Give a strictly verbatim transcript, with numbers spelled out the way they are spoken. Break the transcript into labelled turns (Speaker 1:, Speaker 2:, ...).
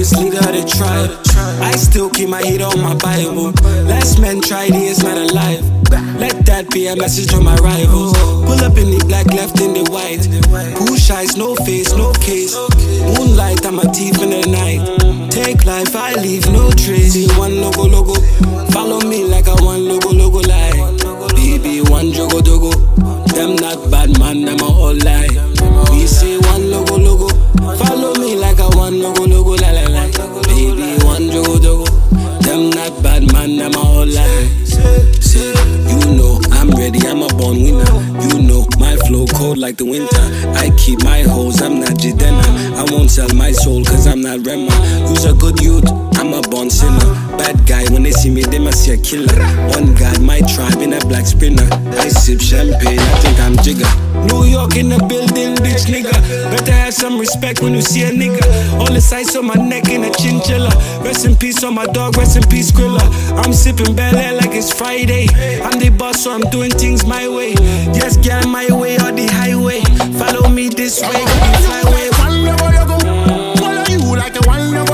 Speaker 1: greatest leader of the tribe. I still keep my heat on my Bible. Last man tried, he is not alive. Let that be a message to my rivals. Pull up in the black, left in the white. Who shies, no face, no case. Moonlight, I'm a thief in the night. Take life, I leave no trace. See one logo, logo. Follow me like I want logo, logo lie. Baby, one jogo, dogo. Them not bad man, them a all lie. We say one logo, logo. Follow me like I want logo, logo, lie, lie, lie. Baby, one jogo, dogo. Them not bad man, them a all lie. Say, you know I'm ready, I'm a born winner. You know my flow cold like the winter. I keep my hoes, I'm not Jidena. I won't sell my soul cause I'm not Rema. Who's a good youth? I'm a born sinner. Bad guy, when they see me they must see a killer. One God, my tribe in a black sprinter. I sip champagne, I think I'm Jigga. New York in the building, bitch nigga. Better have some respect when you see a nigga. All the sights on my neck in a chinchilla. Rest in peace on my dog, rest in peace Skrilla. I'm sipping Bel Air like it's Friday. I'm the boss so I'm doing things my way. Yes, get my way or the highway. Follow me this way, go the flyway.
Speaker 2: One level you go, follow you like a one level.